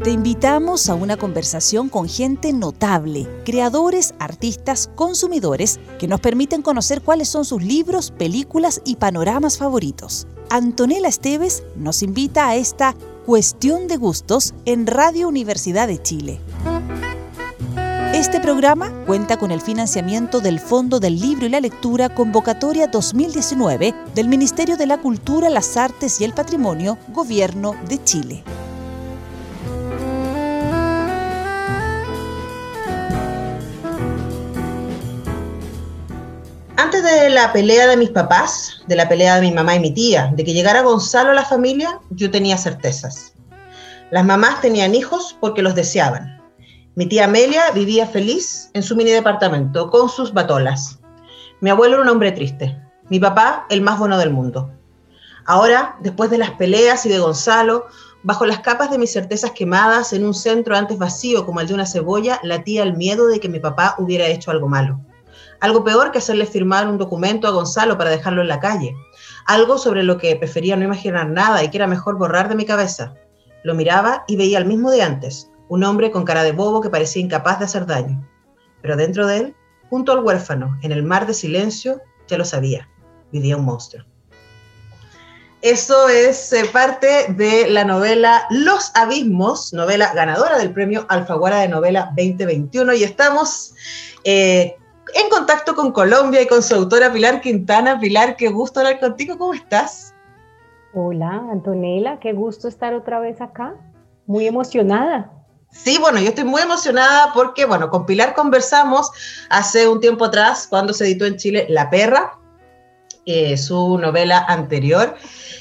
Te invitamos a una conversación con gente notable, creadores, artistas, consumidores, que nos permiten conocer cuáles son sus libros, películas y panoramas favoritos. Antonella Esteves nos invita a esta Cuestión de Gustos en Radio Universidad de Chile. Este programa cuenta con el financiamiento del Fondo del Libro y la Lectura Convocatoria 2019 del Ministerio de la Cultura, las Artes y el Patrimonio, Gobierno de Chile. Antes de la pelea de mis papás, de la pelea de mi mamá y mi tía, de que llegara Gonzalo a la familia, yo tenía certezas. Las mamás tenían hijos porque los deseaban. Mi tía Amelia vivía feliz en su mini departamento con sus batolas. Mi abuelo era un hombre triste. Mi papá, el más bueno del mundo. Ahora, después de las peleas y de Gonzalo, bajo las capas de mis certezas quemadas en un centro antes vacío como el de una cebolla, latía el miedo de que mi papá hubiera hecho algo malo. Algo peor que hacerle firmar un documento a Gonzalo para dejarlo en la calle. Algo sobre lo que prefería no imaginar nada y que era mejor borrar de mi cabeza. Lo miraba y veía al mismo de antes, un hombre con cara de bobo que parecía incapaz de hacer daño. Pero dentro de él, junto al huérfano, en el mar de silencio, ya lo sabía, vivía un monstruo. Eso es parte de la novela Los Abismos, novela ganadora del premio Alfaguara de Novela 2021, y estamos en contacto con Colombia y con su autora Pilar Quintana. Pilar, qué gusto hablar contigo, ¿cómo estás? Hola, Antonella, qué gusto estar otra vez acá, muy emocionada. Sí, bueno, yo estoy muy emocionada porque, bueno, con Pilar conversamos hace un tiempo atrás cuando se editó en Chile La Perra, su novela anterior,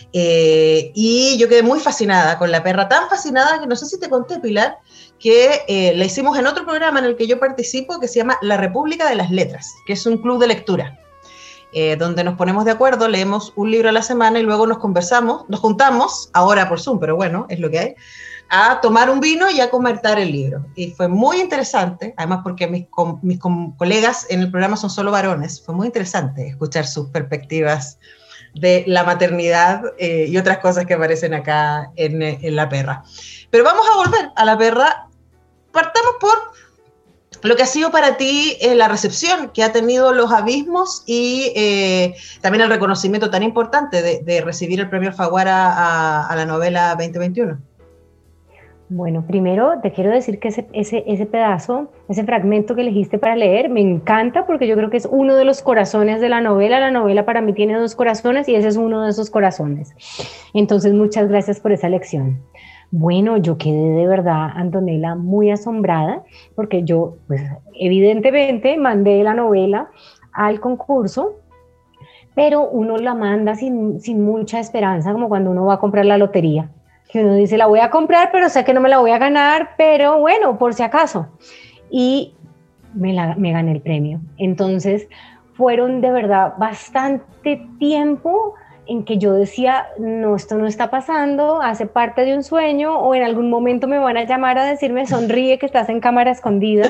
y yo quedé muy fascinada con La Perra, tan fascinada que no sé si te conté, Pilar, que la hicimos en otro programa en el que yo participo que se llama La República de las Letras, que es un club de lectura, donde nos ponemos de acuerdo, leemos un libro a la semana y luego nos juntamos, ahora por Zoom, pero bueno, es lo que hay, a tomar un vino y a comentar el libro. Y fue muy interesante, además porque mis colegas en el programa son solo varones, fue muy interesante escuchar sus perspectivas de la maternidad y otras cosas que aparecen acá en La Perra. Pero vamos a volver a La Perra. Partamos por lo que ha sido para ti la recepción que ha tenido Los Abismos y también el reconocimiento tan importante de recibir el premio Alfaguara a la novela 2021. Bueno, primero te quiero decir que ese pedazo, ese fragmento que elegiste para leer, me encanta porque yo creo que es uno de los corazones de la novela. La novela para mí tiene 2 corazones y ese es uno de esos corazones. Entonces, muchas gracias por esa lección. Bueno, yo quedé de verdad, Antonella, muy asombrada porque yo, pues, evidentemente mandé la novela al concurso, pero uno la manda sin mucha esperanza, como cuando uno va a comprar la lotería. Que uno dice, la voy a comprar, pero sé que no me la voy a ganar, pero bueno, por si acaso. Y me gané el premio. Entonces, fueron de verdad bastante tiempo en que yo decía, no, esto no está pasando, hace parte de un sueño, o en algún momento me van a llamar a decirme, sonríe que estás en cámara escondida.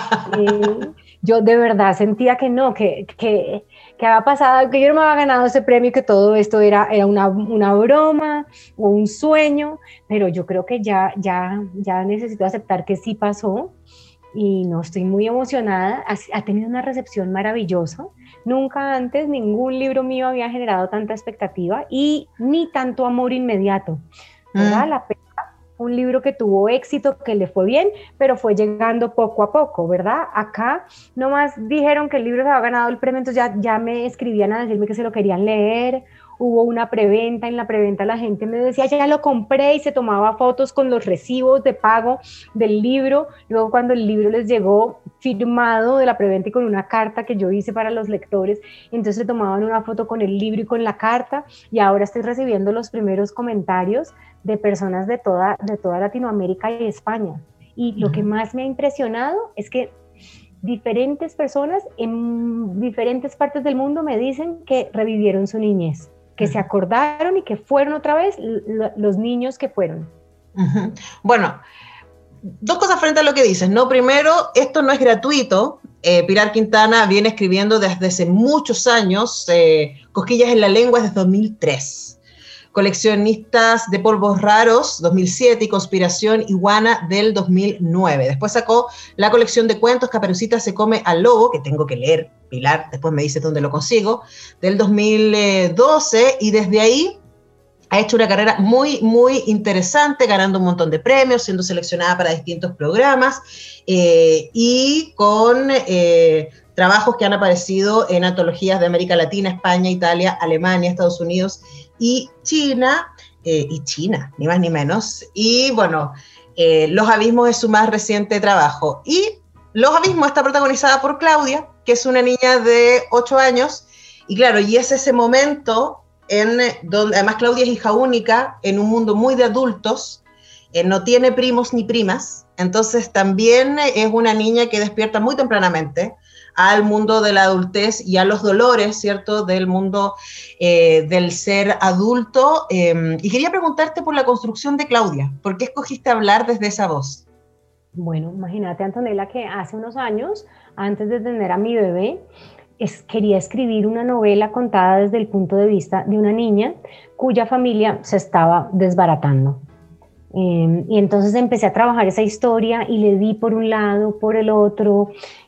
Yo de verdad sentía que no, que había pasado, que yo no me había ganado ese premio, que todo esto era una broma o un sueño, pero yo creo que ya necesito aceptar que sí pasó y no, estoy muy emocionada. Ha tenido una recepción maravillosa. Nunca antes ningún libro mío había generado tanta expectativa y ni tanto amor inmediato, ¿verdad? La Perra, un libro que tuvo éxito, que le fue bien, pero fue llegando poco a poco, ¿verdad? Acá nomás dijeron que el libro se había ganado el premio, entonces ya me escribían a decirme que se lo querían leer. Hubo una preventa, en la preventa la gente me decía, ya lo compré, y se tomaba fotos con los recibos de pago del libro. Luego cuando el libro les llegó firmado de la preventa y con una carta que yo hice para los lectores, entonces se tomaban una foto con el libro y con la carta, y ahora estoy recibiendo los primeros comentarios de personas de toda Latinoamérica y España. Y lo que más me ha impresionado es que diferentes personas en diferentes partes del mundo me dicen que revivieron su niñez, que se acordaron y que fueron otra vez los niños que fueron. Bueno, 2 cosas frente a lo que dices, ¿no? Primero, esto no es gratuito. Pilar Quintana viene escribiendo desde hace muchos años, Cosquillas en la Lengua desde 2003. Coleccionistas de polvos raros, 2007, y Conspiración Iguana, del 2009. Después sacó la colección de cuentos Caperucita se come al lobo, que tengo que leer, Pilar, después me dices dónde lo consigo, del 2012, y desde ahí ha hecho una carrera muy, muy interesante, ganando un montón de premios, siendo seleccionada para distintos programas, y con trabajos que han aparecido en antologías de América Latina, España, Italia, Alemania, Estados Unidos y China, ni más ni menos. Y bueno, Los Abismos es su más reciente trabajo. Y Los Abismos está protagonizada por Claudia, que es una niña de 8 años, y claro, y es ese momento en donde, además Claudia es hija única, en un mundo muy de adultos, no tiene primos ni primas, entonces también es una niña que despierta muy tempranamente al mundo de la adultez y a los dolores, ¿cierto?, del mundo del ser adulto. Y quería preguntarte por la construcción de Claudia, ¿por qué escogiste hablar desde esa voz? Bueno, imagínate, Antonella, que hace unos años, antes de tener a mi bebé, quería escribir una novela contada desde el punto de vista de una niña cuya familia se estaba desbaratando. Y entonces empecé a trabajar esa historia y le di por un lado, por el otro,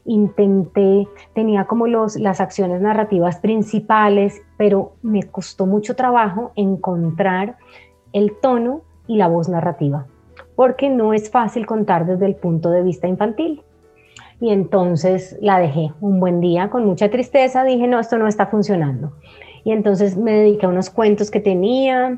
tenía como las acciones narrativas principales, pero me costó mucho trabajo encontrar el tono y la voz narrativa, porque no es fácil contar desde el punto de vista infantil. Y entonces la dejé un buen día con mucha tristeza, dije no, esto no está funcionando. Y entonces me dediqué a unos cuentos que tenía,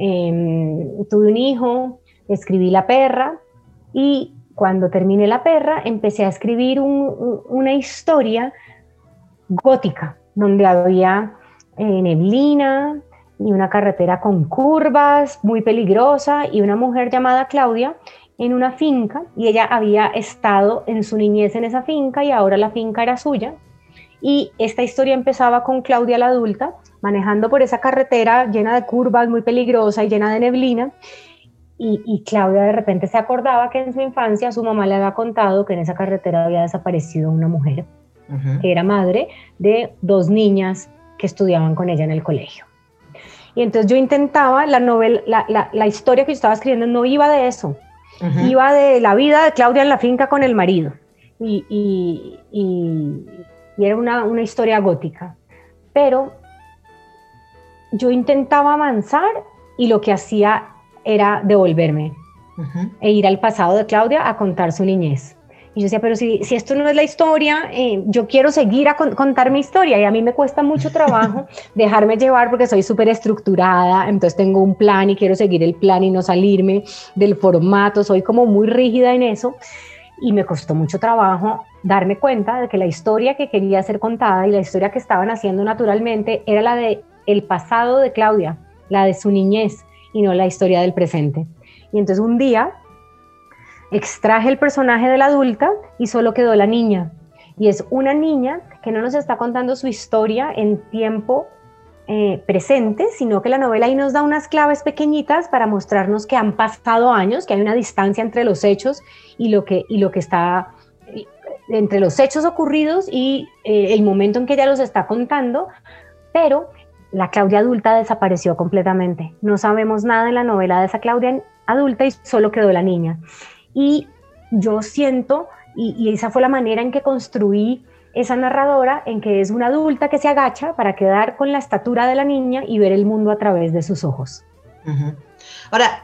tuve un hijo, escribí La Perra, y cuando terminé La Perra empecé a escribir una historia gótica, donde había neblina y una carretera con curvas muy peligrosa y una mujer llamada Claudia en una finca, y ella había estado en su niñez en esa finca y ahora la finca era suya. Y esta historia empezaba con Claudia la adulta manejando por esa carretera llena de curvas, muy peligrosa y llena de neblina, y Claudia de repente se acordaba que en su infancia su mamá le había contado que en esa carretera había desaparecido una mujer, que era madre de 2 niñas que estudiaban con ella en el colegio. Y entonces yo intentaba, la historia que yo estaba escribiendo no iba de eso, iba de la vida de Claudia en la finca con el marido, y era una historia gótica, pero yo intentaba avanzar y lo que hacía era devolverme e ir al pasado de Claudia a contar su niñez. Y yo decía, pero si esto no es la historia, yo quiero seguir a contar mi historia, y a mí me cuesta mucho trabajo dejarme llevar porque soy súper estructurada, entonces tengo un plan y quiero seguir el plan y no salirme del formato, soy como muy rígida en eso, y me costó mucho trabajo darme cuenta de que la historia que quería ser contada y la historia que estaban haciendo naturalmente era la de el pasado de Claudia, la de su niñez, y no la historia del presente. Y entonces un día extraje el personaje de la adulta y solo quedó la niña. Y es una niña que no nos está contando su historia en tiempo presente, sino que la novela ahí nos da unas claves pequeñitas para mostrarnos que han pasado años, que hay una distancia entre los hechos y lo que está entre los hechos ocurridos y el momento en que ella los está contando, pero la Claudia adulta desapareció completamente. No sabemos nada de la novela de esa Claudia adulta y solo quedó la niña. Y yo siento, y esa fue la manera en que construí esa narradora, en que es una adulta que se agacha para quedar con la estatura de la niña y ver el mundo a través de sus ojos. Ahora,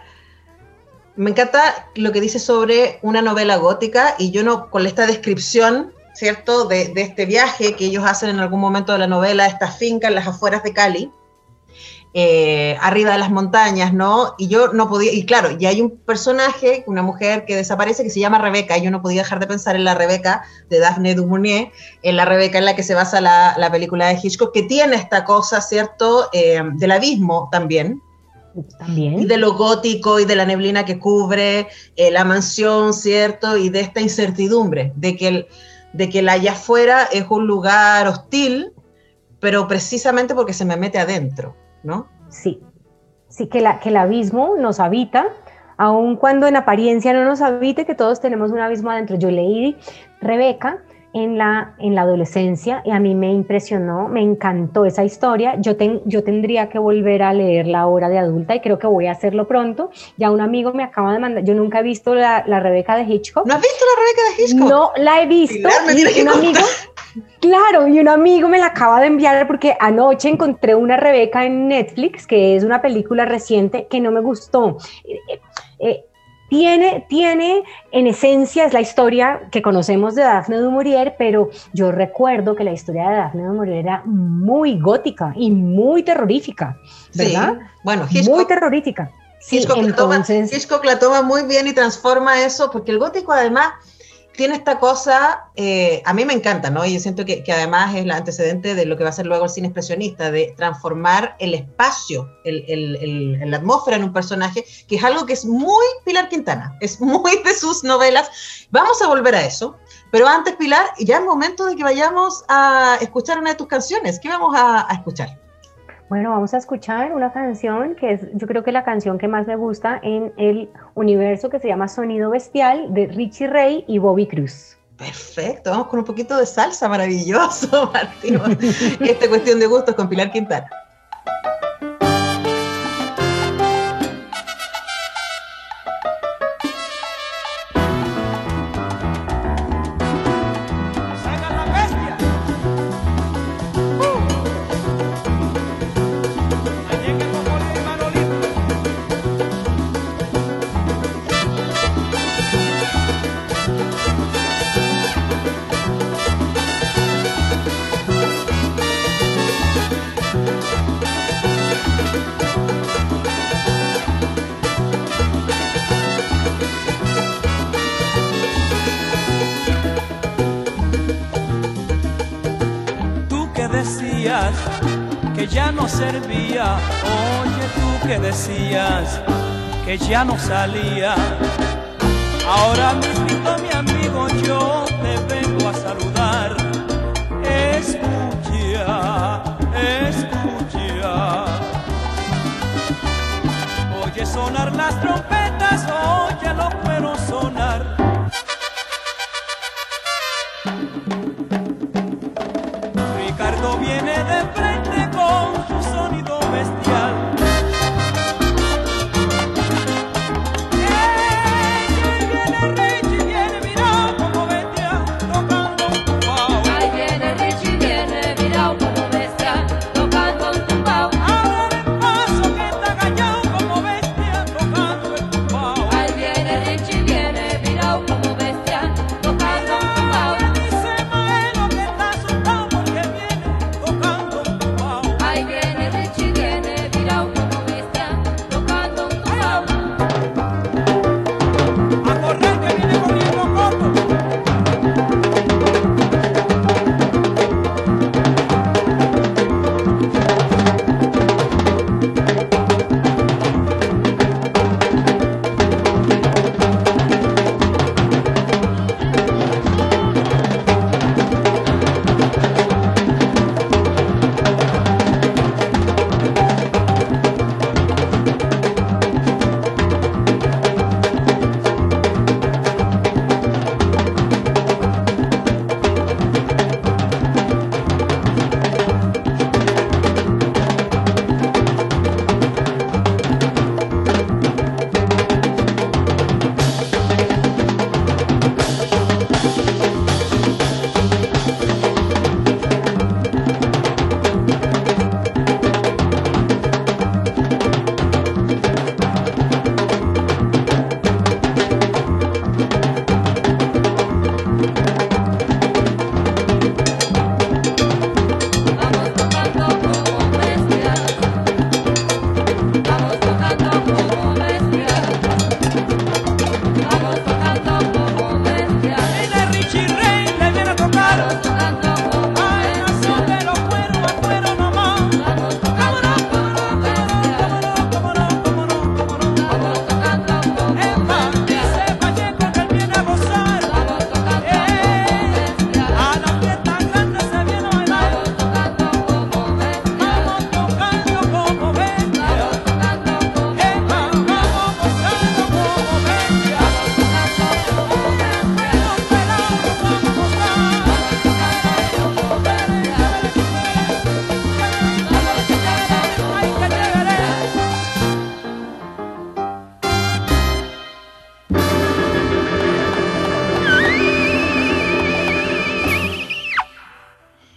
me encanta lo que dices sobre una novela gótica, y yo no, con esta descripción, ¿cierto?, de este viaje que ellos hacen en algún momento de la novela, esta finca en las afueras de Cali, arriba de las montañas, ¿no? Y yo no podía, y claro, y hay un personaje, una mujer que desaparece, que se llama Rebeca, y yo no podía dejar de pensar en la Rebeca de Daphne du Maurier, en la Rebeca en la que se basa la película de Hitchcock, que tiene esta cosa, ¿cierto?, del abismo también, y de lo gótico y de la neblina que cubre la mansión, ¿cierto?, y de esta incertidumbre, de que el allá afuera es un lugar hostil, pero precisamente porque se me mete adentro, ¿no? Sí, que el abismo nos habita, aun cuando en apariencia no nos habite, que todos tenemos un abismo adentro. Yo leí Rebeca en la adolescencia y a mí me impresionó, me encantó esa historia. Yo tendría que volver a leerla ahora de adulta y creo que voy a hacerlo pronto. Ya un amigo me acaba de mandar, yo nunca he visto la Rebeca de Hitchcock. ¿No has visto la Rebeca de Hitchcock? No la he visto. Pilar, me tienes que contar. Claro, y un amigo me la acaba de enviar porque anoche encontré una Rebeca en Netflix, que es una película reciente que no me gustó. Tiene en esencia, es la historia que conocemos de Daphne du Maurier, pero yo recuerdo que la historia de Daphne du Maurier era muy gótica y muy terrorífica, ¿verdad? Sí, bueno, Hitchcock, muy terrorífica. Sí, Hitchcock la toma muy bien y transforma eso, porque el gótico además tiene esta cosa, a mí me encanta, ¿no? Y yo siento que además es el antecedente de lo que va a ser luego el cine expresionista, de transformar el espacio, la atmósfera en un personaje, que es algo que es muy Pilar Quintana, es muy de sus novelas. Vamos a volver a eso, pero antes, Pilar, ya es momento de que vayamos a escuchar una de tus canciones. ¿Qué vamos a escuchar? Bueno, vamos a escuchar una canción que es, yo creo que la canción que más me gusta en el universo, que se llama Sonido Bestial, de Richie Ray y Bobby Cruz. Perfecto, vamos con un poquito de salsa, maravilloso, Martín. Esta cuestión de gustos con Pilar Quintana. Que ya no servía, oye tú que decías que ya no salía. Ahora mismo mi amigo yo te vengo a saludar. Escucha, escucha. Oye sonar las trompetas, oye lo puedo sonar. Ricardo viene de frente con su sonido bestial. Ahí viene Richie, viene, mira como bestia, tocando un tumbao. Ahí viene Richie, viene, mira como bestia, tocando un tumbao. Ahora el paso que está callado como bestia, tocando el tumbao.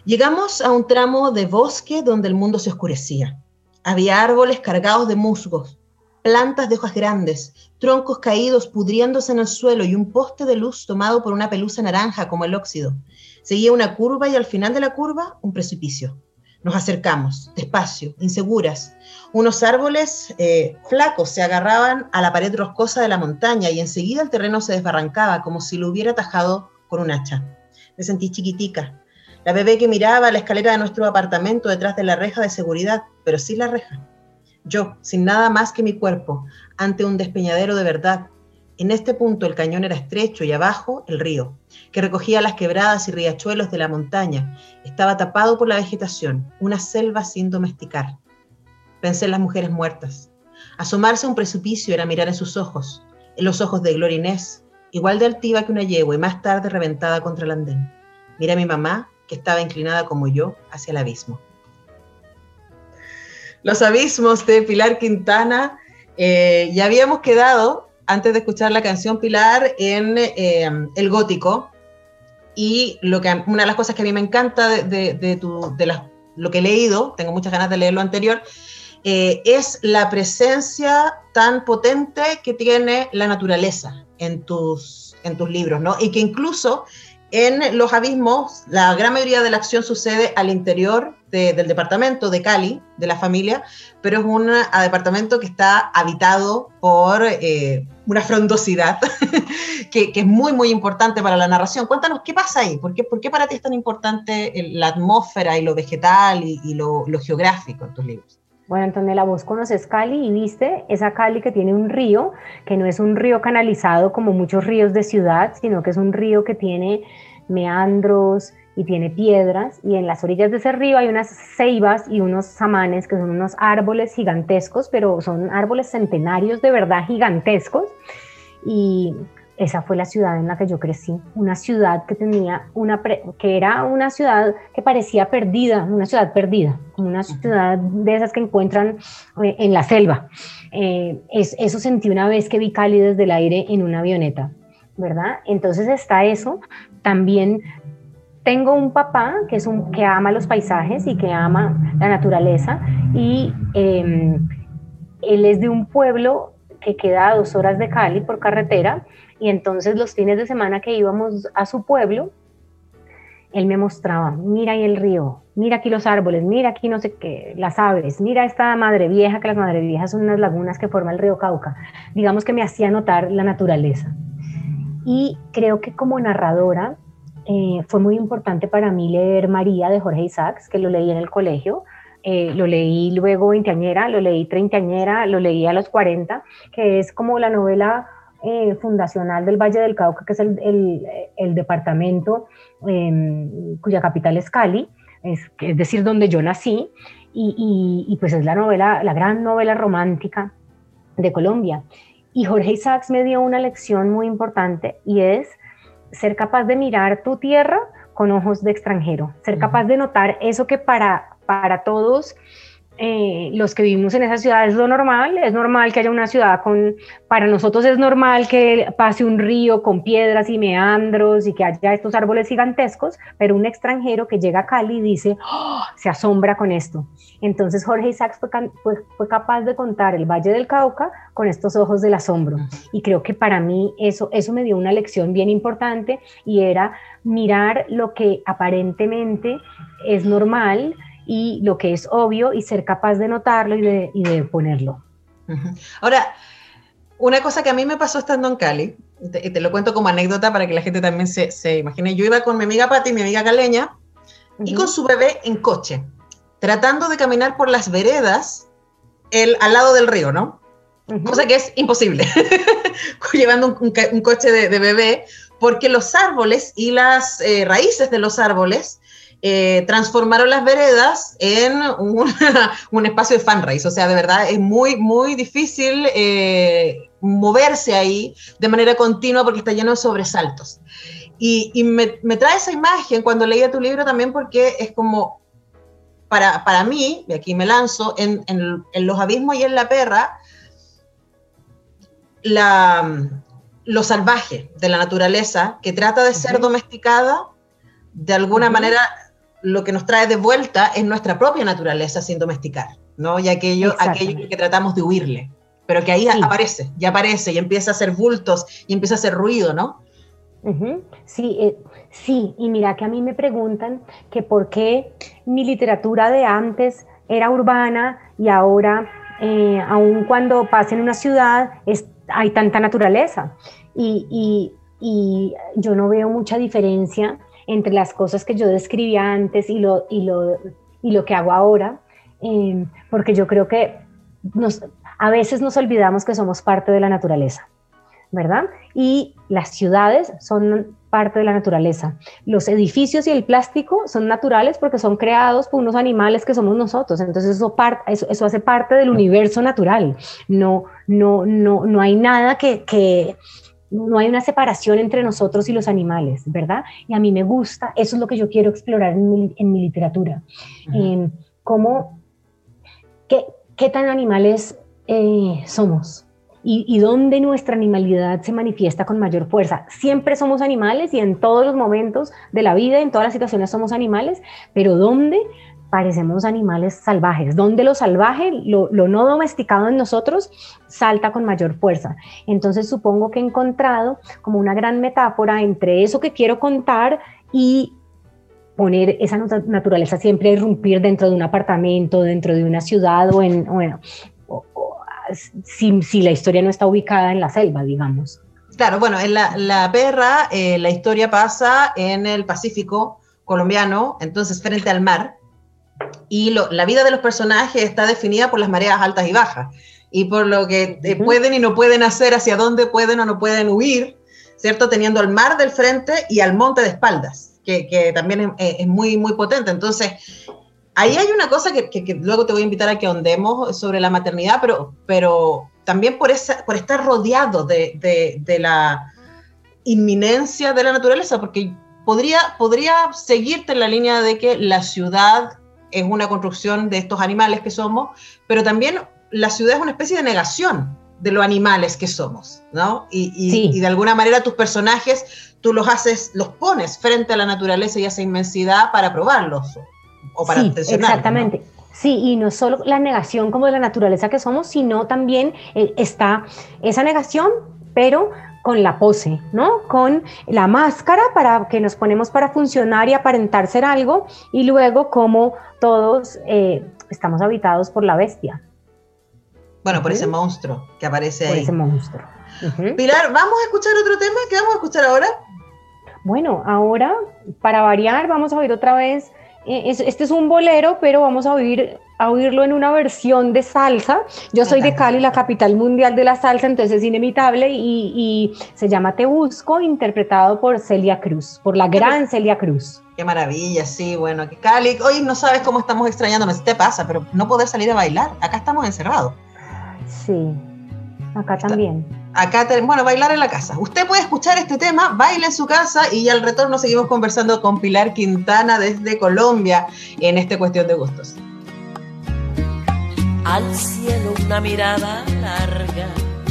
Llegamos a un tramo de bosque donde el mundo se oscurecía. Había árboles cargados de musgos, plantas de hojas grandes, troncos caídos pudriéndose en el suelo y un poste de luz tomado por una pelusa naranja como el óxido. Seguía una curva y al final de la curva, un precipicio. Nos acercamos, despacio, inseguras. Unos árboles flacos se agarraban a la pared roscosa de la montaña y enseguida el terreno se desbarrancaba como si lo hubiera tajado con un hacha. Me sentí chiquitica. La bebé que miraba la escalera de nuestro apartamento detrás de la reja de seguridad, pero sin la reja. Yo, sin nada más que mi cuerpo, ante un despeñadero de verdad. En este punto el cañón era estrecho y abajo el río, que recogía las quebradas y riachuelos de la montaña. Estaba tapado por la vegetación, una selva sin domesticar. Pensé en las mujeres muertas. Asomarse a un precipicio era mirar en sus ojos, en los ojos de Gloria Inés, igual de altiva que una yegua y más tarde reventada contra el andén. Miré a mi mamá, que estaba inclinada como yo hacia el abismo. Los abismos de Pilar Quintana. Ya habíamos quedado, antes de escuchar la canción, Pilar, en el gótico. Y una de las cosas que a mí me encanta lo que he leído, tengo muchas ganas de leer lo anterior, es la presencia tan potente que tiene la naturaleza en tus libros, ¿no? Y que incluso en los abismos, la gran mayoría de la acción sucede al interior del departamento de Cali, de la familia, pero es un departamento que está habitado por una frondosidad que es muy, muy importante para la narración. Cuéntanos, ¿qué pasa ahí? ¿Por qué para ti es tan importante la atmósfera y lo vegetal y lo geográfico en tus libros? Bueno, Antonella, vos conoces Cali y viste esa Cali que tiene un río, que no es un río canalizado como muchos ríos de ciudad, sino que es un río que tiene meandros y tiene piedras, y en las orillas de ese río hay unas ceibas y unos samanes, que son unos árboles gigantescos, pero son árboles centenarios de verdad gigantescos, y esa fue la ciudad en la que yo crecí, una ciudad que tenía que era una ciudad que parecía perdida, una ciudad perdida, una ciudad de esas que encuentran en la selva. Eso sentí una vez que vi Cali desde el aire en una avioneta, ¿verdad? Entonces está eso. También tengo un papá que ama los paisajes y que ama la naturaleza, y él es de un pueblo que queda a 2 horas de Cali por carretera, y entonces los fines de semana que íbamos a su pueblo, él me mostraba, mira ahí el río, mira aquí los árboles, mira aquí no sé qué, las aves, mira esta madre vieja, que las madre viejas son unas lagunas que forma el río Cauca. Digamos que me hacía notar la naturaleza. Y creo que como narradora fue muy importante para mí leer María de Jorge Isaacs, que lo leí en el colegio. Lo leí luego veinteañera, lo leí treintañera, lo leí a los 40, que es como la novela fundacional del Valle del Cauca, que es el departamento cuya capital es Cali, es decir, donde yo nací, y pues es la gran novela romántica de Colombia. Y Jorge Isaacs me dio una lección muy importante, y es ser capaz de mirar tu tierra con ojos de extranjero, ser capaz de notar eso que para todos los que vivimos en esa ciudad es normal que haya una ciudad para nosotros es normal que pase un río con piedras y meandros y que haya estos árboles gigantescos, pero un extranjero que llega a Cali dice, ¡oh!, se asombra con esto. Entonces Jorge Isaacs fue capaz de contar el Valle del Cauca con estos ojos del asombro, y creo que para mí eso me dio una lección bien importante, y era mirar lo que aparentemente es normal y lo que es obvio, y ser capaz de notarlo y de ponerlo. Ahora, una cosa que a mí me pasó estando en Cali, te lo cuento como anécdota para que la gente también se imagine. Yo iba con mi amiga Pati, mi amiga caleña, y con su bebé en coche, tratando de caminar por las veredas al lado del río, ¿no? Cosa que es imposible, llevando un coche de bebé, porque los árboles y las raíces de los árboles transformaron las veredas en un espacio de fanrace. O sea, de verdad es muy, muy difícil moverse ahí de manera continua porque está lleno de sobresaltos. Y me trae esa imagen cuando leía tu libro también, porque es como, para mí, y aquí me lanzo, en Los abismos y en La perra, lo salvaje de la naturaleza, que trata de ser domesticada, de alguna manera lo que nos trae de vuelta es nuestra propia naturaleza sin domesticar, ¿no? Y aquello que tratamos de huirle, pero que ahí aparece y empieza a hacer bultos y empieza a hacer ruido, ¿no? Sí, sí, y mira que a mí me preguntan que por qué mi literatura de antes era urbana y ahora, aun cuando pasa en una ciudad, hay tanta naturaleza. Y yo no veo mucha diferencia entre las cosas que yo describía antes y lo que hago ahora, porque yo creo que a veces nos olvidamos que somos parte de la naturaleza, ¿verdad? Y las ciudades son parte de la naturaleza. Los edificios y el plástico son naturales porque son creados por unos animales que somos nosotros. Entonces eso hace parte del universo natural. No hay nada no hay una separación entre nosotros y los animales, ¿verdad? Y a mí me gusta, eso es lo que yo quiero explorar en mi literatura. ¿Qué tan animales somos? Y dónde nuestra animalidad se manifiesta con mayor fuerza. Siempre somos animales y en todos los momentos de la vida, en todas las situaciones somos animales, pero ¿dónde parecemos animales salvajes? ¿Dónde lo salvaje, lo no domesticado en nosotros, salta con mayor fuerza? Entonces supongo que he encontrado como una gran metáfora entre eso que quiero contar y poner esa naturaleza siempre a irrumpir dentro de un apartamento, dentro de una ciudad si la historia no está ubicada en la selva, digamos. Claro, bueno, en la perra la historia pasa en el Pacífico colombiano, entonces frente al mar, y la vida de los personajes está definida por las mareas altas y bajas, y por lo que pueden y no pueden hacer, hacia dónde pueden o no pueden huir, ¿cierto? Teniendo al mar del frente y al monte de espaldas, que también es muy, muy potente. Entonces, ahí hay una cosa que luego te voy a invitar a que ahondemos sobre la maternidad, pero también por estar rodeado de la inminencia de la naturaleza, porque podría seguirte en la línea de que la ciudad es una construcción de estos animales que somos, pero también la ciudad es una especie de negación de los animales que somos, ¿no? Y de alguna manera tus personajes, tú los pones frente a la naturaleza y a esa inmensidad para probarlos. O para tensionar, exactamente. ¿No? Sí, y no solo la negación como de la naturaleza que somos, sino también está esa negación, pero con la pose, ¿no? Con la máscara para que nos ponemos para funcionar y aparentar ser algo, y luego como todos estamos habitados por la bestia. Bueno, por ese monstruo que aparece ahí. Por ese monstruo. Pilar, ¿vamos a escuchar otro tema? ¿Qué vamos a escuchar ahora? Bueno, ahora, para variar, vamos a oír otra vez. Este es un bolero, pero vamos a oírlo en una versión de salsa. Yo soy de Cali, la capital mundial de la salsa, entonces es inimitable, y se llama Te Busco, interpretado por Celia Cruz, por la gran Celia Cruz. Qué maravilla, sí, bueno, que Cali, hoy no sabes cómo estamos extrañando, te pasa, pero no poder salir a bailar, acá estamos encerrados. Sí, acá también. Bueno, bailar en la casa. Usted puede escuchar este tema, baile en su casa, y al retorno seguimos conversando con Pilar Quintana desde Colombia en esta Cuestión de Gustos. Al cielo una mirada larga,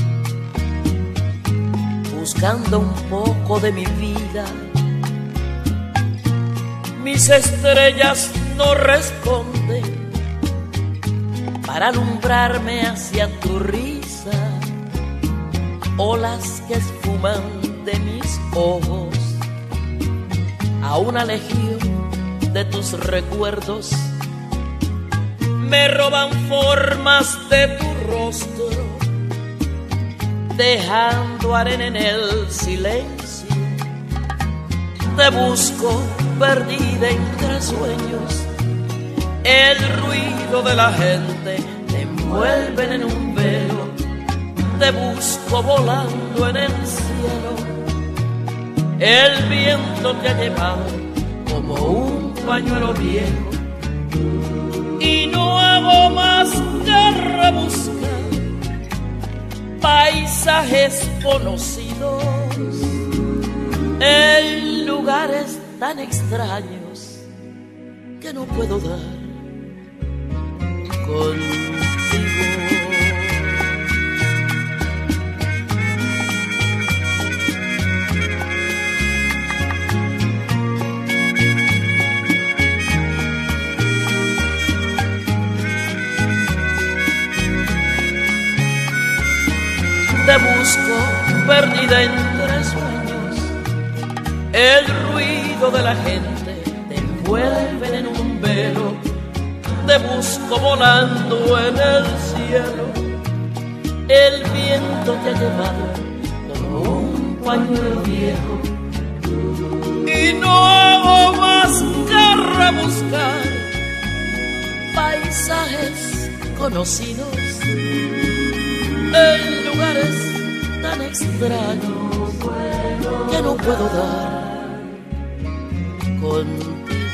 buscando un poco de mi vida. Mis estrellas no responden para alumbrarme hacia tu risa. Olas que esfuman de mis ojos a una legión de tus recuerdos me roban formas de tu rostro, dejando arena en el silencio. Te busco perdida entre sueños, el ruido de la gente te envuelven en un velo. Te busco volando en el cielo, el viento te ha llevado como un pañuelo viejo, y no hago más que rebuscar paisajes conocidos en lugares tan extraños que no puedo dar contigo. busco perdida entre sueños. El ruido de la gente te envuelve en un velo. Te busco volando en el cielo. El viento te ha llevado como un pañuelo viejo. Y no hago más que rebuscar paisajes conocidos en lugares tan extraños que no puedo dar contigo.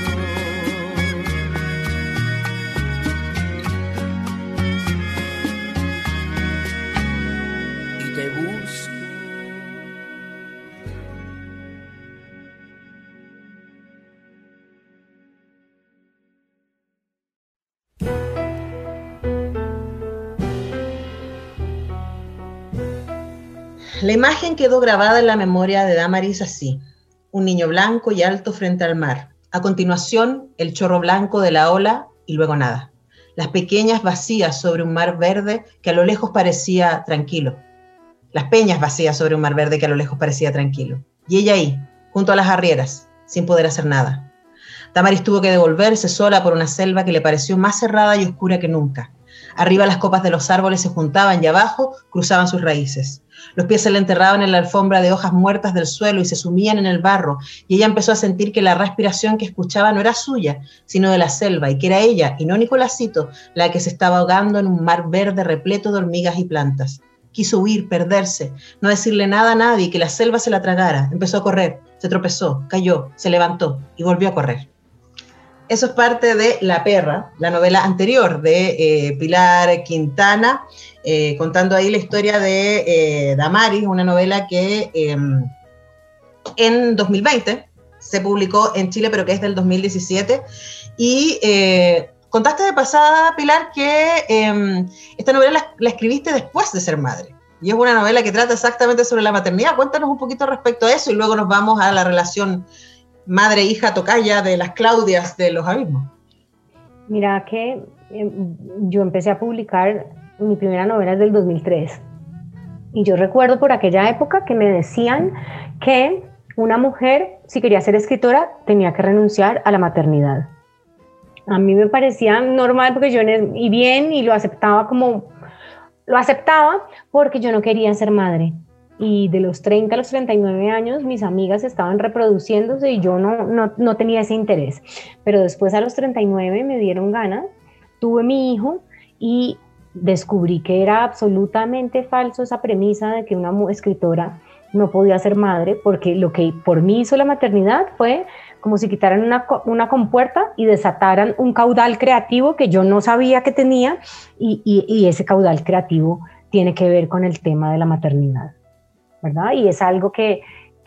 Y te busco. La imagen quedó grabada en la memoria de Damaris así: un niño blanco y alto frente al mar. A continuación, el chorro blanco de la ola y luego nada. Las pequeñas vacías sobre un mar verde que a lo lejos parecía tranquilo. Las peñas vacías sobre un mar verde que a lo lejos parecía tranquilo. Y ella ahí, junto a las arrieras, sin poder hacer nada. Damaris tuvo que devolverse sola por una selva que le pareció más cerrada y oscura que nunca. Arriba las copas de los árboles se juntaban y abajo cruzaban sus raíces. Los pies se le enterraban en la alfombra de hojas muertas del suelo y se sumían en el barro, y ella empezó a sentir que la respiración que escuchaba no era suya, sino de la selva, y que era ella, y no Nicolásito, la que se estaba ahogando en un mar verde repleto de hormigas y plantas. Quiso huir, perderse, no decirle nada a nadie, que la selva se la tragara. Empezó a correr, se tropezó, cayó, se levantó y volvió a correr. Eso es parte de La perra, la novela anterior de Pilar Quintana, contando ahí la historia de Damaris, una novela que en 2020 se publicó en Chile, pero que es del 2017. Y contaste de pasada, Pilar, que esta novela la escribiste después de ser madre. Y es una novela que trata exactamente sobre la maternidad. Cuéntanos un poquito respecto a eso y luego nos vamos a la relación madre, hija, tocaya de las Claudias de los abismos. Mira que yo empecé a publicar mi primera novela desde el 2003 y yo recuerdo por aquella época que me decían que una mujer, si quería ser escritora, tenía que renunciar a la maternidad. A mí me parecía normal porque yo y bien, y lo aceptaba porque yo no quería ser madre. Y de los 30 a los 39 años mis amigas estaban reproduciéndose y yo no tenía ese interés. Pero después a los 39 me dieron ganas, tuve mi hijo y descubrí que era absolutamente falso esa premisa de que una escritora no podía ser madre, porque lo que por mí hizo la maternidad fue como si quitaran una compuerta y desataran un caudal creativo que yo no sabía que tenía, y ese caudal creativo tiene que ver con el tema de la maternidad, ¿verdad? Y es algo que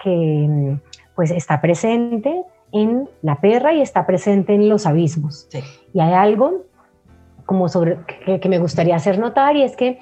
pues está presente en La perra y está presente en Los abismos. Sí. Y hay algo como que me gustaría hacer notar, y es que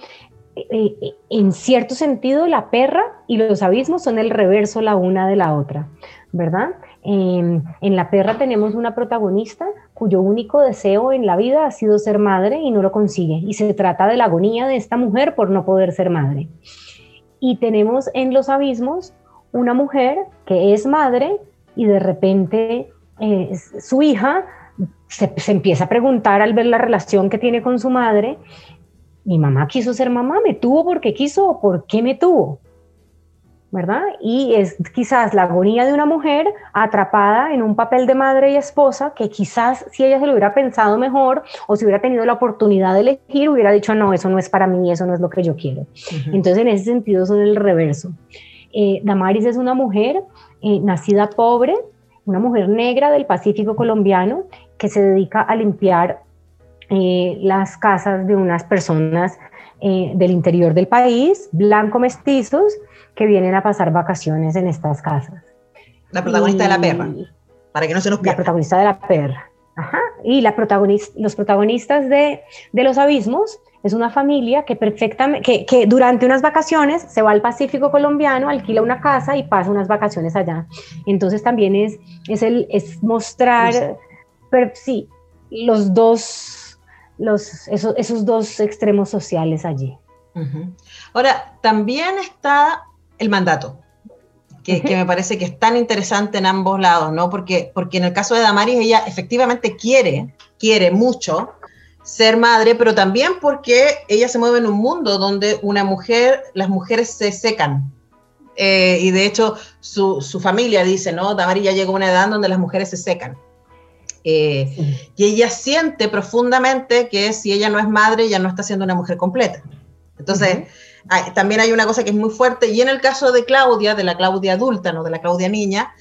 en cierto sentido La perra y Los abismos son el reverso la una de la otra, ¿verdad? En La perra tenemos una protagonista cuyo único deseo en la vida ha sido ser madre y no lo consigue, y se trata de la agonía de esta mujer por no poder ser madre. Y tenemos en Los abismos una mujer que es madre y de repente su hija se empieza a preguntar al ver la relación que tiene con su madre: mi mamá quiso ser mamá, me tuvo porque quiso o por qué me tuvo, ¿verdad? Y es quizás la agonía de una mujer atrapada en un papel de madre y esposa que quizás si ella se lo hubiera pensado mejor o si hubiera tenido la oportunidad de elegir, hubiera dicho no, eso no es para mí, eso no es lo que yo quiero. Uh-huh. Entonces en ese sentido son el reverso. Damaris es una mujer nacida pobre, una mujer negra del Pacífico colombiano que se dedica a limpiar las casas de unas personas del interior del país, blanco-mestizos, que vienen a pasar vacaciones en estas casas. La protagonista de La perra, para que no se nos pierda. La protagonista de La perra. Ajá. Y los protagonistas de Los abismos es una familia que durante unas vacaciones se va al Pacífico colombiano, alquila una casa y pasa unas vacaciones allá. Entonces también es mostrar, sí, esos dos extremos sociales allí. Uh-huh. Ahora, también está el mandato, que me parece que es tan interesante en ambos lados, ¿no? Porque en el caso de Damaris, ella efectivamente quiere mucho ser madre, pero también porque ella se mueve en un mundo donde las mujeres se secan. Y de hecho, su familia dice, ¿no? Damaris ya llegó a una edad donde las mujeres se secan. Y ella siente profundamente que si ella no es madre, ya no está siendo una mujer completa. Entonces, también hay una cosa que es muy fuerte, y en el caso de Claudia, de la Claudia adulta, no de la Claudia niña,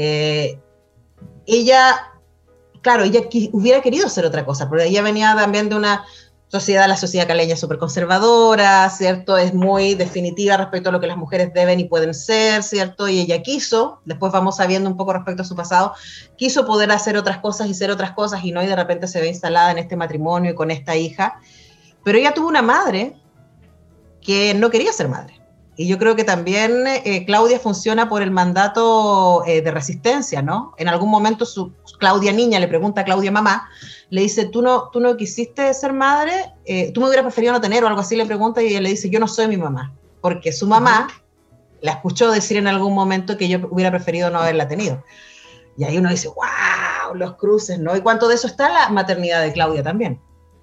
ella hubiera querido ser otra cosa, porque ella venía también de una sociedad, la sociedad caleña es súper conservadora, ¿cierto? Es muy definitiva respecto a lo que las mujeres deben y pueden ser, ¿cierto? Y ella quiso, después vamos sabiendo un poco respecto a su pasado, quiso poder hacer otras cosas y ser otras cosas, y no, y de repente se ve instalada en este matrimonio y con esta hija, pero ella tuvo una madre que no quería ser madre. Y yo creo que también Claudia funciona por el mandato de resistencia, ¿no? En algún momento Claudia niña le pregunta a Claudia mamá, le dice, ¿tú no quisiste ser madre? ¿Tú me hubieras preferido no tener? O algo así le pregunta, y ella le dice, yo no soy mi mamá. Porque su mamá la escuchó decir en algún momento que yo hubiera preferido no haberla tenido. Y ahí uno dice, wow, los cruces, ¿no? Y cuánto de eso está en la maternidad de Claudia también.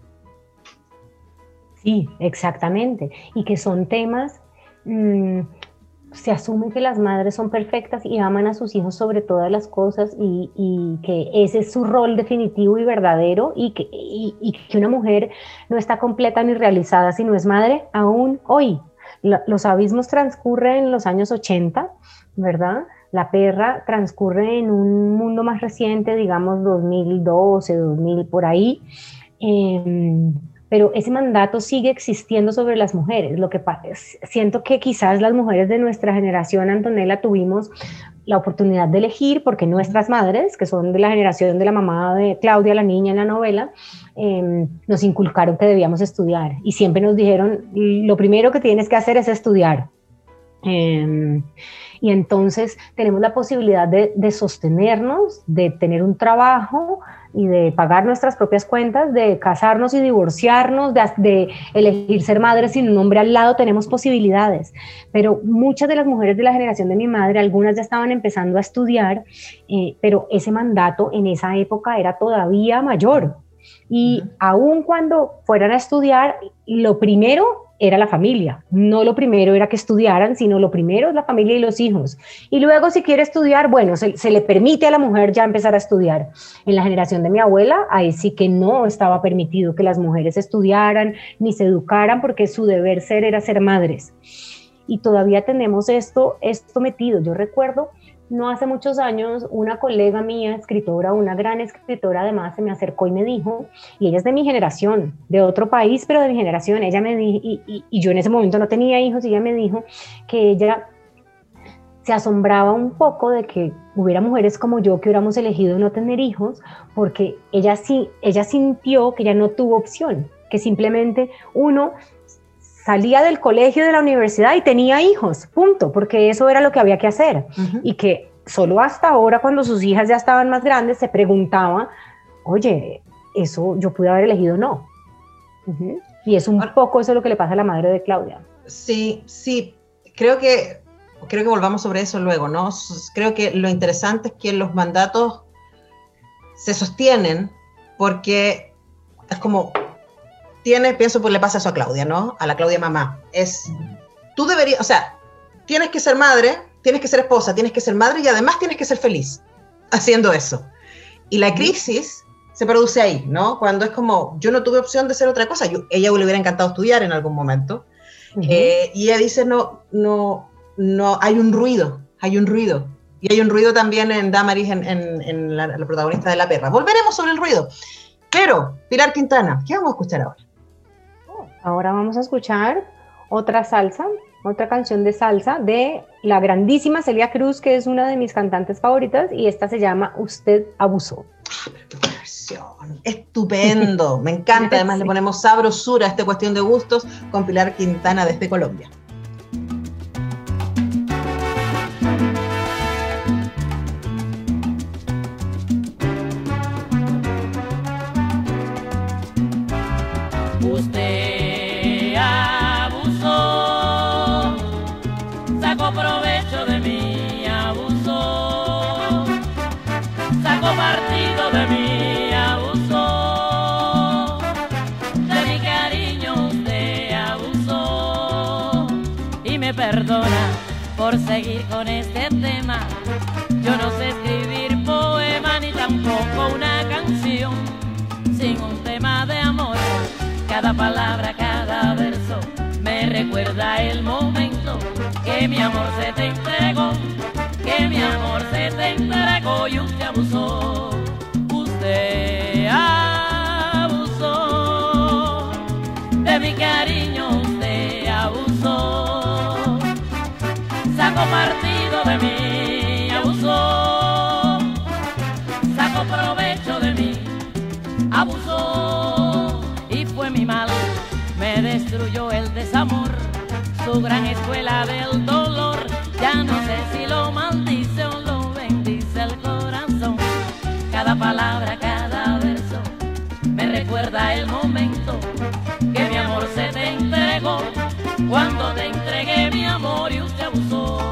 Sí, exactamente. Y que son temas, se asume que las madres son perfectas y aman a sus hijos sobre todas las cosas, y que ese es su rol definitivo y verdadero, y que una mujer no está completa ni realizada si no es madre aún hoy. Los abismos transcurren en los años 80, ¿verdad? La perra transcurre en un mundo más reciente, digamos 2012, 2000, por ahí. Pero ese mandato sigue existiendo sobre las mujeres. Lo que pasa es, siento que quizás las mujeres de nuestra generación, Antonella, tuvimos la oportunidad de elegir, porque nuestras madres, que son de la generación de la mamá de Claudia, la niña en la novela, nos inculcaron que debíamos estudiar, y siempre nos dijeron, lo primero que tienes que hacer es estudiar. Y entonces tenemos la posibilidad de sostenernos, de tener un trabajo y de pagar nuestras propias cuentas, de casarnos y divorciarnos, de elegir ser madres sin un hombre al lado. Tenemos posibilidades, pero muchas de las mujeres de la generación de mi madre, algunas ya estaban empezando a estudiar, pero ese mandato en esa época era todavía mayor, y aun cuando fueran a estudiar, lo primero era la familia. No lo primero era que estudiaran, sino lo primero es la familia y los hijos. Y luego, si quiere estudiar, bueno, se le permite a la mujer ya empezar a estudiar. En la generación de mi abuela, ahí sí que no estaba permitido que las mujeres estudiaran ni se educaran, porque su deber ser era ser madres. Y todavía tenemos esto metido. Yo recuerdo, no hace muchos años, una colega mía, escritora, una gran escritora además, se me acercó y me dijo, y ella es de mi generación, de otro país, pero de mi generación, ella me dijo, y yo en ese momento no tenía hijos, y ella me dijo que ella se asombraba un poco de que hubiera mujeres como yo que hubiéramos elegido no tener hijos, porque ella sintió que ella no tuvo opción, que simplemente uno salía del colegio, de la universidad y tenía hijos, punto, porque eso era lo que había que hacer. Y que solo hasta ahora, cuando sus hijas ya estaban más grandes, se preguntaba, oye, eso yo pude haber elegido no. Y es un poco eso lo que le pasa a la madre de Claudia. Sí, creo que volvamos sobre eso luego, ¿no? Creo que lo interesante es que los mandatos se sostienen, porque es como... pienso, pues le pasa eso a Claudia, ¿no? A la Claudia mamá. Tú deberías, o sea, tienes que ser madre, tienes que ser esposa, tienes que ser madre, y además tienes que ser feliz haciendo eso. Y la crisis se produce ahí, ¿no? Cuando es como, yo no tuve opción de ser otra cosa. Ella le hubiera encantado estudiar en algún momento. Y ella dice, no, hay un ruido. Y hay un ruido también en Damaris, en la protagonista de La Perra. Volveremos sobre el ruido. Pero, Pilar Quintana, ¿qué vamos a escuchar ahora? Ahora vamos a escuchar otra canción de salsa de la grandísima Celia Cruz, que es una de mis cantantes favoritas, y esta se llama Usted Abusó. Qué versión, estupendo, me encanta. Además le ponemos sabrosura a esta cuestión de gustos con Pilar Quintana desde Colombia. Usted abusó sacó provecho de mí, abusó, sacó partido de mí, abusó, de mi cariño usted abusó, y me perdona por seguir con este tema. Yo no sé escribir poema ni tampoco una canción sin un tema de amor. Cada palabra, cada verso me recuerda el momento que mi amor se te entregó, que mi amor se te entregó y usted abusó, usted abusó, de mi cariño usted abusó, sacó partido de mí, abusó, sacó provecho de mí, abusó, y fue mi mal, me destruyó el desamor, su gran escuela del dolor. Ya no sé si lo maldice o lo bendice el corazón. Cada palabra, cada verso me recuerda el momento que mi amor se te entregó, cuando te entregué mi amor y usted abusó.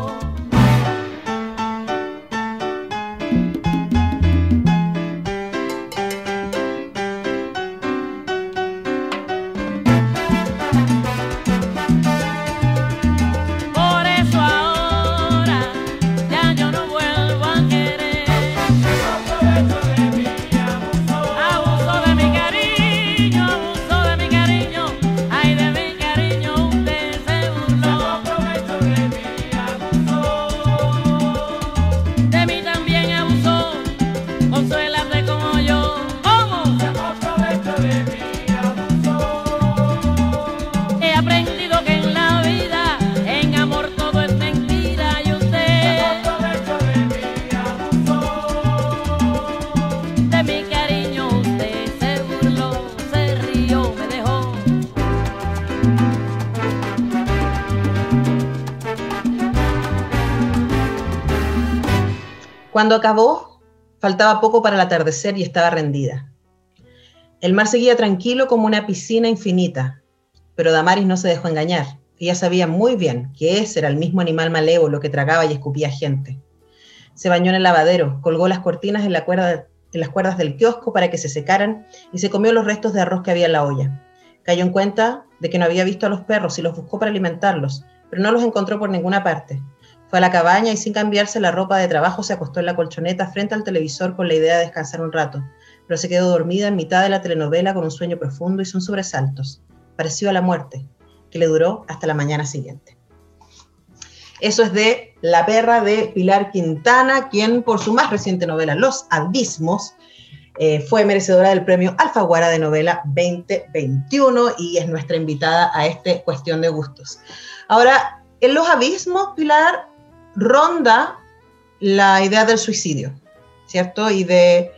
Cuando acabó, faltaba poco para el atardecer y estaba rendida. El mar seguía tranquilo como una piscina infinita, pero Damaris no se dejó engañar. Ella sabía muy bien que ese era el mismo animal malévolo que tragaba y escupía gente. Se bañó en el lavadero, colgó las cortinas en las cuerdas del kiosco para que se secaran y se comió los restos de arroz que había en la olla. Cayó en cuenta de que no había visto a los perros y los buscó para alimentarlos, pero no los encontró por ninguna parte. Fue a la cabaña y sin cambiarse la ropa de trabajo se acostó en la colchoneta frente al televisor con la idea de descansar un rato, pero se quedó dormida en mitad de la telenovela con un sueño profundo y sin sobresaltos, parecido a la muerte, que le duró hasta la mañana siguiente. Eso es de La perra de Pilar Quintana, quien por su más reciente novela Los Abismos fue merecedora del premio Alfaguara de novela 2021 y es nuestra invitada a este Cuestión de Gustos. Ahora, en Los Abismos, Pilar, ronda la idea del suicidio, ¿cierto? Hay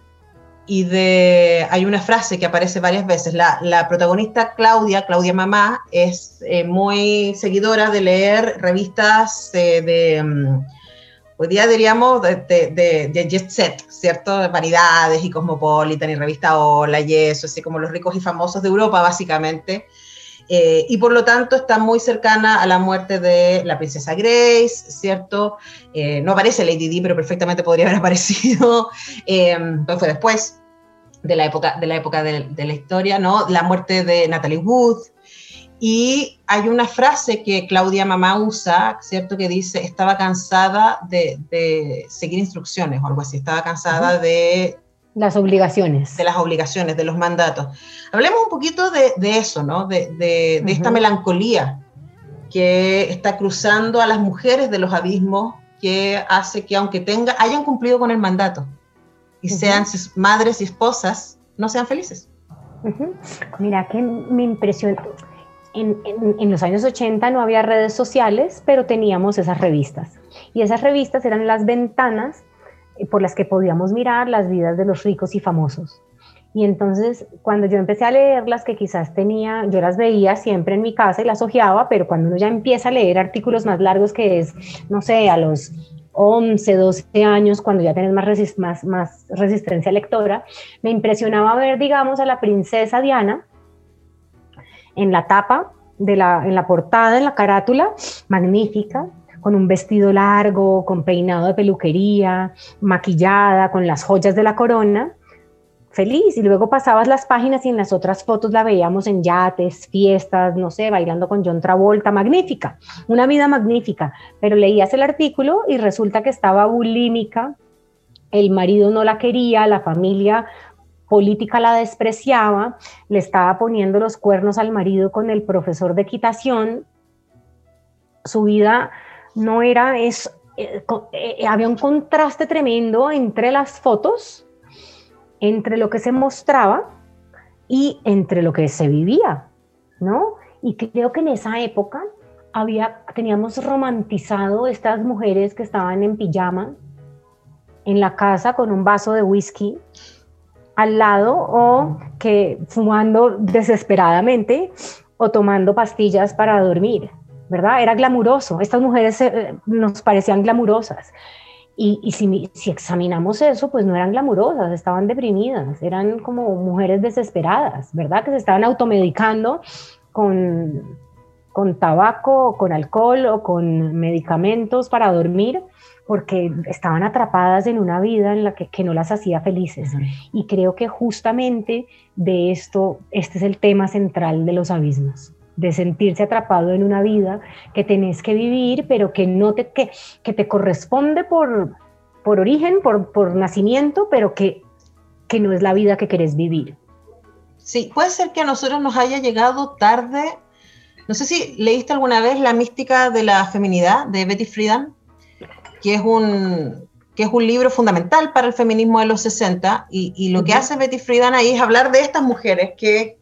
una frase que aparece varias veces. La protagonista Claudia mamá, es muy seguidora de leer revistas hoy día diríamos de Jet Set, ¿cierto? De Variedades y Cosmopolitan y Revista Hola y eso, así como los ricos y famosos de Europa, básicamente. Y por lo tanto está muy cercana a la muerte de la princesa Grace, ¿cierto? No aparece Lady Di, pero perfectamente podría haber aparecido, pues fue después de la época de la historia, ¿no? La muerte de Natalie Wood, y hay una frase que Claudia mamá usa, ¿cierto? Que dice, estaba cansada de seguir instrucciones o algo así, estaba cansada de las obligaciones. De las obligaciones, de los mandatos. Hablemos un poquito de eso, ¿no? De esta melancolía que está cruzando a las mujeres de Los Abismos, que hace que aunque hayan cumplido con el mandato y sean madres y esposas, no sean felices. Mira que me impresiona. En los años 80 no había redes sociales, pero teníamos esas revistas. Y esas revistas eran las ventanas por las que podíamos mirar las vidas de los ricos y famosos. Y entonces, cuando yo empecé a leerlas, que quizás yo las veía siempre en mi casa y las hojeaba, pero cuando uno ya empieza a leer artículos más largos, que es, no sé, a los 11, 12 años, cuando ya tienes más resistencia lectora, me impresionaba ver, digamos, a la princesa Diana en la tapa en la portada, en la carátula, magnífica, con un vestido largo, con peinado de peluquería, maquillada, con las joyas de la corona, feliz. Y luego pasabas las páginas y en las otras fotos la veíamos en yates, fiestas, no sé, bailando con John Travolta, magnífica, una vida magnífica. Pero leías el artículo y resulta que estaba bulímica, el marido no la quería, la familia política la despreciaba, le estaba poniendo los cuernos al marido con el profesor de equitación. Su vida no era, había un contraste tremendo entre las fotos, entre lo que se mostraba y entre lo que se vivía, ¿no? Y creo que en esa época teníamos romantizado estas mujeres que estaban en pijama en la casa con un vaso de whisky al lado, o que fumando desesperadamente o tomando pastillas para dormir, ¿verdad? Era glamuroso, estas mujeres nos parecían glamurosas. Y si examinamos eso, pues no eran glamurosas, estaban deprimidas, eran como mujeres desesperadas, ¿verdad? Que se estaban automedicando con tabaco, o con alcohol, o con medicamentos para dormir, porque estaban atrapadas en una vida en la que no las hacía felices. Uh-huh. Y creo que justamente de esto, este es el tema central de los abismos, de sentirse atrapado en una vida que tenés que vivir, pero que te corresponde por origen, por nacimiento, pero que no es la vida que querés vivir. Sí, puede ser que a nosotros nos haya llegado tarde. No sé si leíste alguna vez La mística de la feminidad, de Betty Friedan, que es un libro fundamental para el feminismo de los 60, y lo que hace Betty Friedan ahí es hablar de estas mujeres que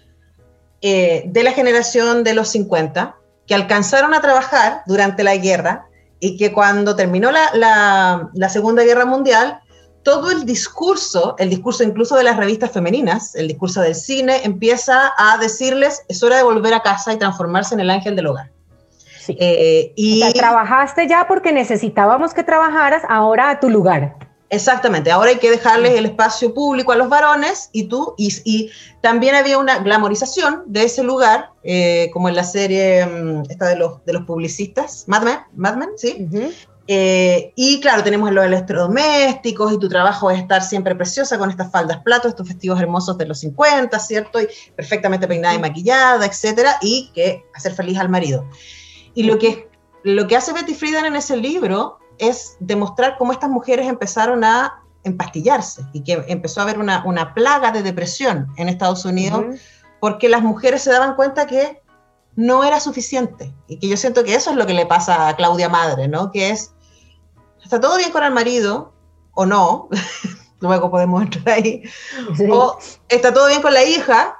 de la generación de los 50, que alcanzaron a trabajar durante la guerra, y que cuando terminó la Segunda Guerra Mundial, todo el discurso incluso de las revistas femeninas, el discurso del cine, empieza a decirles: es hora de volver a casa y transformarse en el ángel del hogar. Sí. O sea, trabajaste ya porque necesitábamos que trabajaras, ahora a tu lugar. Exactamente, ahora hay que dejarles el espacio público a los varones, y también había una glamorización de ese lugar, como en la serie esta de los publicistas, Mad Men, ¿sí? Uh-huh. Y claro, tenemos los electrodomésticos, y tu trabajo es estar siempre preciosa con estas faldas platos, estos vestidos hermosos de los 50, ¿cierto? Y perfectamente peinada y maquillada, etcétera, y que hacer feliz al marido. Y lo que hace Betty Friedan en ese libro es demostrar cómo estas mujeres empezaron a empastillarse, y que empezó a haber una plaga de depresión en Estados Unidos, uh-huh, porque las mujeres se daban cuenta que no era suficiente. Y que yo siento que eso es lo que le pasa a Claudia Madre, ¿no? Que es: está todo bien con el marido, o no, luego podemos entrar ahí, sí, o está todo bien con la hija,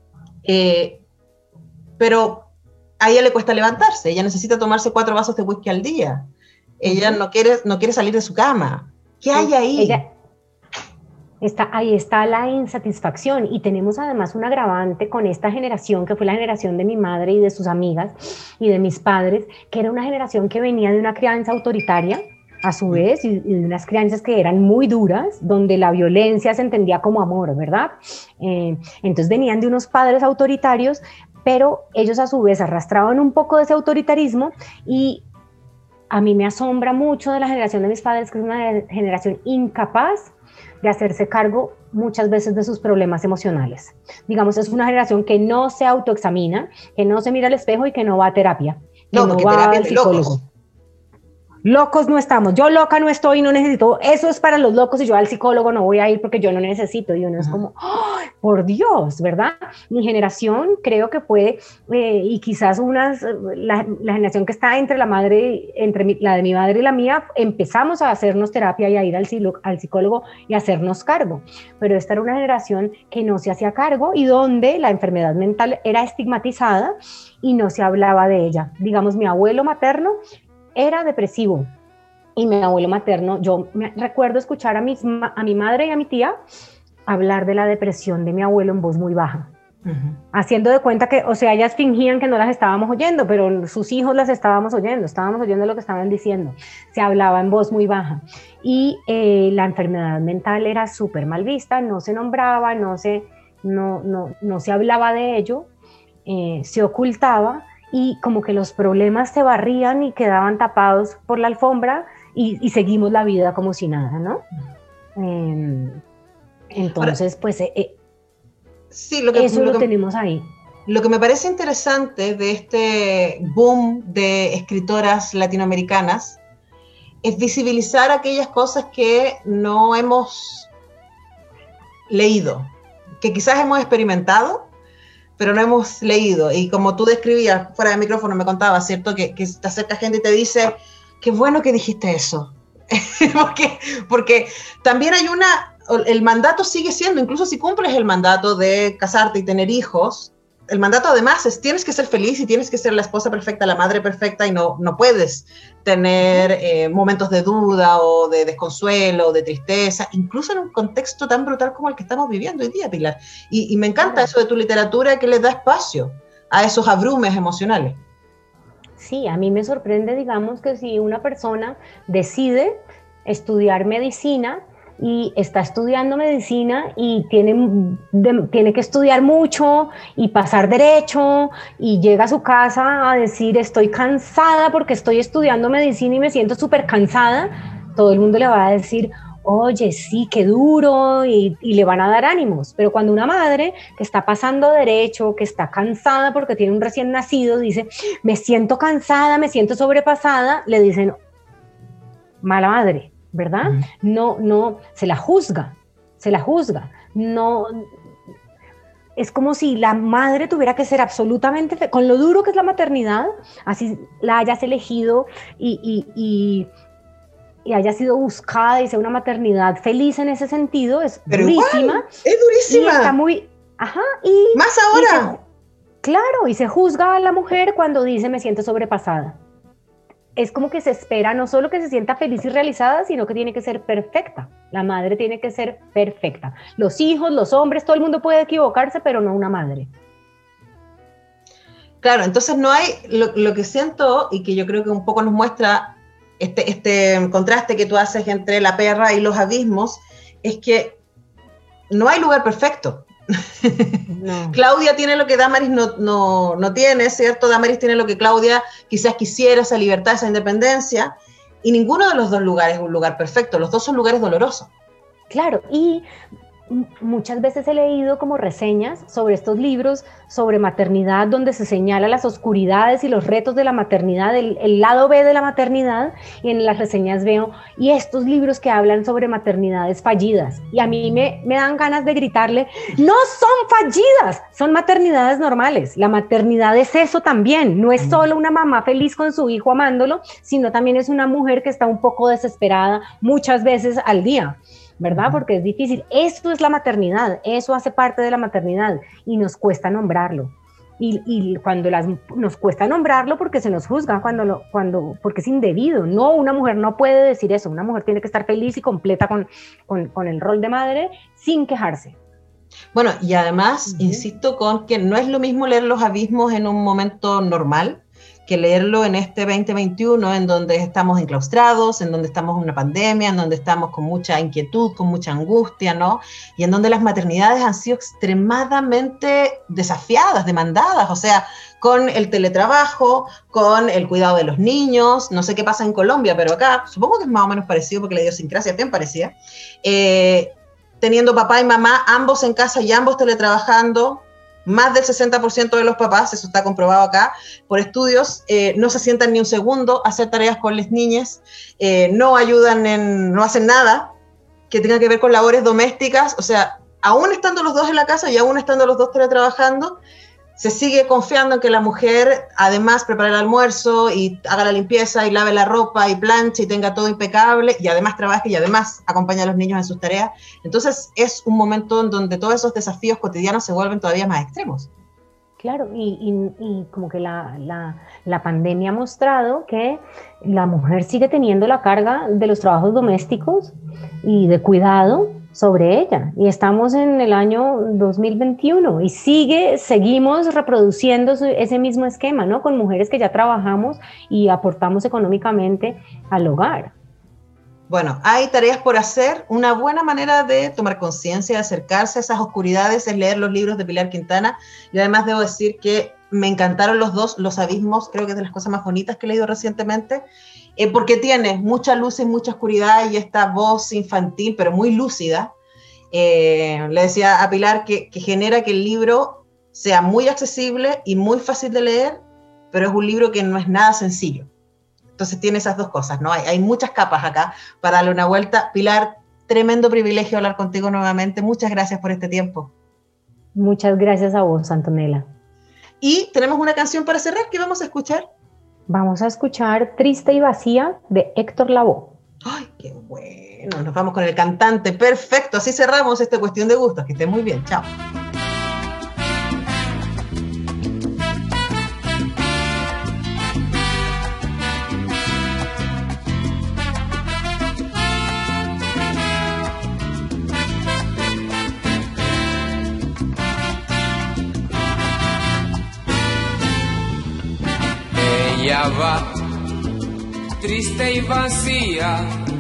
pero a ella le cuesta levantarse, ella necesita tomarse 4 vasos de whisky al día, ella no quiere salir de su cama. ¿Qué hay ahí? Ahí está la insatisfacción, y tenemos además un agravante con esta generación, que fue la generación de mi madre y de sus amigas y de mis padres, que era una generación que venía de una crianza autoritaria, a su vez, y de unas crianzas que eran muy duras, donde la violencia se entendía como amor, ¿verdad? Entonces venían de unos padres autoritarios, pero ellos a su vez arrastraban un poco de ese autoritarismo, y a mí me asombra mucho de la generación de mis padres, que es una generación incapaz de hacerse cargo muchas veces de sus problemas emocionales. Digamos, es una generación que no se autoexamina, que no se mira al espejo y que no va a terapia. No, porque terapia es de locos. Locos no estamos, yo loca no estoy, no necesito, eso es para los locos, y yo al psicólogo no voy a ir porque yo no necesito, y uno es como, ¡oh, por Dios!, ¿verdad? Mi generación creo que fue, y quizás la generación que está entre la de mi madre y la mía, empezamos a hacernos terapia y a ir al psicólogo y a hacernos cargo, pero esta era una generación que no se hacía cargo, y donde la enfermedad mental era estigmatizada y no se hablaba de ella. Digamos, mi abuelo materno era depresivo, y mi abuelo materno, yo me recuerdo escuchar a mi madre y a mi tía hablar de la depresión de mi abuelo en voz muy baja, uh-huh, haciendo de cuenta que, o sea, ellas fingían que no las estábamos oyendo, pero sus hijos las estábamos oyendo lo que estaban diciendo. Se hablaba en voz muy baja, y la enfermedad mental era súper mal vista, no se nombraba, no se hablaba de ello. se ocultaba y como que los problemas se barrían y quedaban tapados por la alfombra y seguimos la vida como si nada, ¿no? Entonces, pues sí, eso lo tenemos ahí. Lo que me parece interesante de este boom de escritoras latinoamericanas es visibilizar aquellas cosas que no hemos leído, que quizás hemos experimentado, pero no hemos leído. Y como tú describías, fuera de micrófono me contabas, ¿cierto? Que te acerca gente y te dice, qué bueno que dijiste eso. porque también hay el mandato sigue siendo, incluso si cumples el mandato de casarte y tener hijos, el mandato además es tienes que ser feliz y tienes que ser la esposa perfecta, la madre perfecta y no puedes tener momentos de duda o de desconsuelo o de tristeza, incluso en un contexto tan brutal como el que estamos viviendo hoy día, Pilar. Y me encanta eso de tu literatura que le da espacio a esos abrumes emocionales. Sí, a mí me sorprende, digamos, que si una persona decide estudiar medicina y está estudiando medicina y tiene que estudiar mucho y pasar derecho y llega a su casa a decir estoy cansada porque estoy estudiando medicina y me siento súper cansada, todo el mundo le va a decir, oye, sí, qué duro y le van a dar ánimos. Pero cuando una madre que está pasando derecho, que está cansada porque tiene un recién nacido, dice, me siento cansada, me siento sobrepasada, le dicen, mala madre. ¿Verdad? No, se la juzga, no, es como si la madre tuviera que ser absolutamente, con lo duro que es la maternidad, así la hayas elegido y haya sido buscada y sea una maternidad feliz en ese sentido, es pero durísima. Igual, es durísima. Y está muy, y más ahora. Claro, y se juzga a la mujer cuando dice me siento sobrepasada. Es como que se espera no solo que se sienta feliz y realizada, sino que tiene que ser perfecta. La madre tiene que ser perfecta. Los hijos, los hombres, todo el mundo puede equivocarse, pero no una madre. Claro, entonces no hay, lo que siento y que yo creo que un poco nos muestra este contraste que tú haces entre la perra y los abismos, es que no hay lugar perfecto. No. Claudia tiene lo que Damaris no tiene, ¿cierto? Damaris tiene lo que Claudia quizás quisiera, esa libertad, esa independencia, y ninguno de los dos lugares es un lugar perfecto, los dos son lugares dolorosos. Claro, y muchas veces he leído como reseñas sobre estos libros sobre maternidad donde se señala las oscuridades y los retos de la maternidad, el lado B de la maternidad, y en las reseñas veo, y estos libros que hablan sobre maternidades fallidas, y a mí me dan ganas de gritarle, no son fallidas, son maternidades normales, la maternidad es eso también, no es solo una mamá feliz con su hijo amándolo, sino también es una mujer que está un poco desesperada muchas veces al día, ¿verdad? Porque es difícil. Eso es la maternidad, eso hace parte de la maternidad y nos cuesta nombrarlo. Y cuando nos cuesta nombrarlo porque se nos juzga, porque es indebido. No, una mujer no puede decir eso. Una mujer tiene que estar feliz y completa con el rol de madre sin quejarse. Bueno, y además, insisto con que no es lo mismo leer Los Abismos en un momento normal que leerlo en este 2021, en donde estamos enclaustrados, en donde estamos en una pandemia, en donde estamos con mucha inquietud, con mucha angustia, ¿no? Y en donde las maternidades han sido extremadamente desafiadas, demandadas, o sea, con el teletrabajo, con el cuidado de los niños, no sé qué pasa en Colombia, pero acá supongo que es más o menos parecido porque la idiosincrasia es bien parecida, teniendo papá y mamá ambos en casa y ambos teletrabajando. Más del 60% de los papás, eso está comprobado acá por estudios, no se sientan ni un segundo a hacer tareas con las niñas, no ayudan, no hacen nada que tenga que ver con labores domésticas, o sea, aún estando los dos en la casa y aún estando los dos teletrabajando, se sigue confiando en que la mujer además prepare el almuerzo y haga la limpieza y lave la ropa y planche y tenga todo impecable y además trabaje y además acompaña a los niños en sus tareas. Entonces es un momento en donde todos esos desafíos cotidianos se vuelven todavía más extremos. Claro, y como que la pandemia ha mostrado que la mujer sigue teniendo la carga de los trabajos domésticos y de cuidado sobre ella, y estamos en el año 2021 y seguimos reproduciendo ese mismo esquema, ¿no? Con mujeres que ya trabajamos y aportamos económicamente al hogar. Bueno, hay tareas por hacer. Una buena manera de tomar conciencia, de acercarse a esas oscuridades, es leer los libros de Pilar Quintana. Y además debo decir que me encantaron los dos, Los Abismos, creo que es de las cosas más bonitas que he leído recientemente, porque tiene mucha luz y mucha oscuridad y esta voz infantil, pero muy lúcida. Le decía a Pilar que genera que el libro sea muy accesible y muy fácil de leer, pero es un libro que no es nada sencillo. Entonces tiene esas dos cosas, ¿no? Hay muchas capas acá para darle una vuelta. Pilar, tremendo privilegio hablar contigo nuevamente. Muchas gracias por este tiempo. Muchas gracias a vos, Antonella. Y tenemos una canción para cerrar. ¿Qué vamos a escuchar? Vamos a escuchar Triste y Vacía de Héctor Lavoe. ¡Ay, qué bueno! Nos vamos con el cantante. Perfecto, así cerramos esta cuestión de gustos. Que estén muy bien. Chao. Ella va triste y vacía,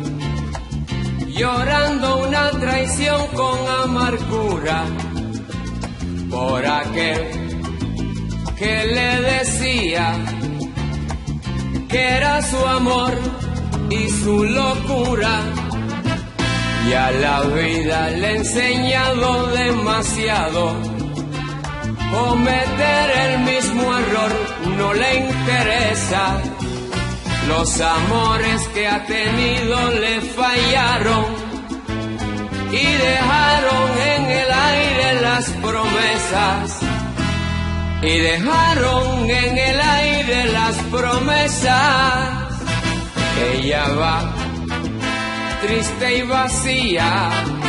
llorando una traición con amargura por aquel que le decía que era su amor y su locura. Y a la vida le he enseñado demasiado. Cometer el mismo error no le interesa. Los amores que ha tenido le fallaron y dejaron en el aire las promesas. Y dejaron en el aire las promesas. Ella va triste y vacía,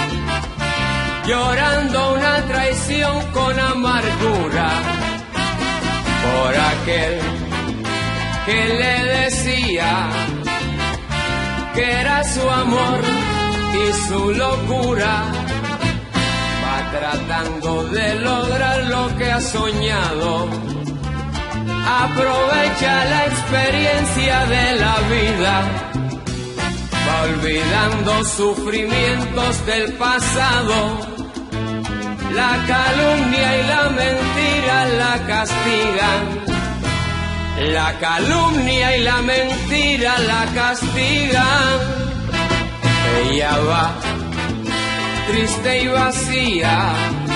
llorando una traición con amargura por aquel que le decía que era su amor y su locura. Va tratando de lograr lo que ha soñado, aprovecha la experiencia de la vida, va olvidando sufrimientos del pasado. La calumnia y la mentira la castigan. La calumnia y la mentira la castigan. Ella va triste y vacía,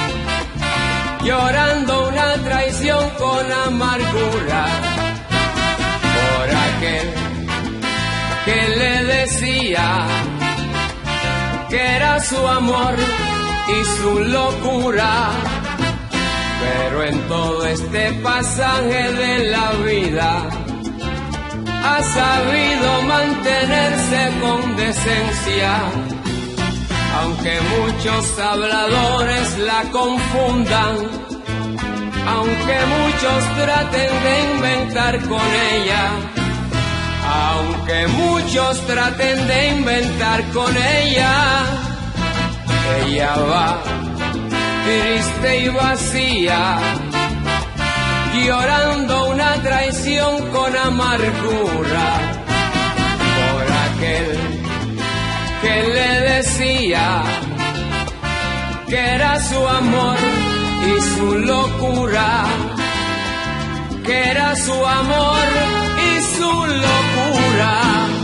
llorando una traición con amargura por aquel que le decía que era su amor y su locura. Pero en todo este pasaje de la vida ha sabido mantenerse con decencia, aunque muchos habladores la confundan, aunque muchos traten de inventar con ella, aunque muchos traten de inventar con ella. Ella va triste y vacía, llorando una traición con amargura por aquel que le decía que era su amor y su locura, que era su amor y su locura.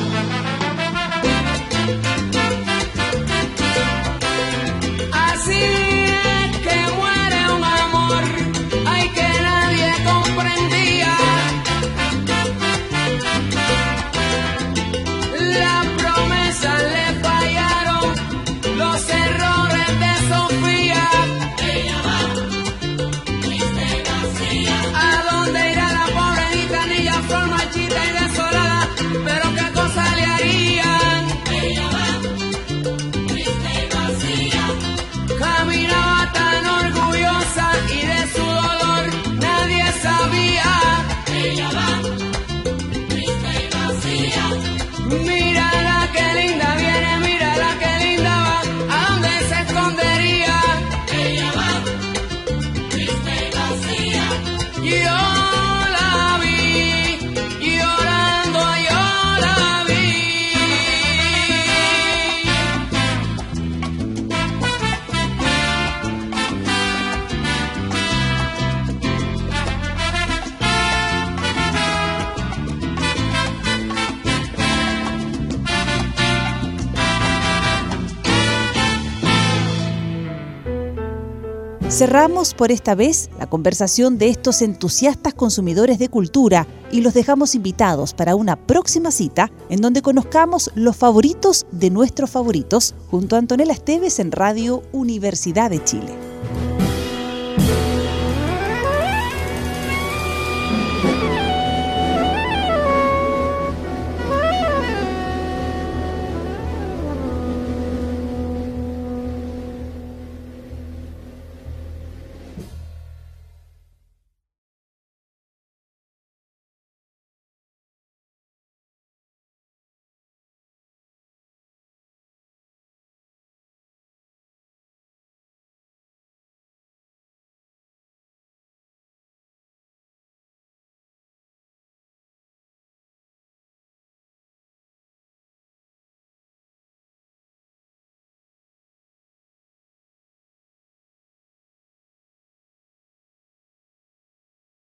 Así es que muere un amor, ay, que nadie comprendía. La promesa le fallaron, los errores de Sofía. Ella va triste y vacía. ¿A dónde irá la pobre gitanilla, flor marchita y desolada? Pero qué cosa le harían. Ella va triste y vacía. Caminaba tan orgullosa y de su dolor nadie sabía. Ella va triste y vacía. Mírala que linda viene, mírala que linda va. ¿A dónde se escondería? Ella va triste y vacía. Yo la vi llorando, yo la vi. Cerramos por esta vez la conversación de estos entusiastas consumidores de cultura y los dejamos invitados para una próxima cita en donde conozcamos los favoritos de nuestros favoritos junto a Antonella Esteves en Radio Universidad de Chile.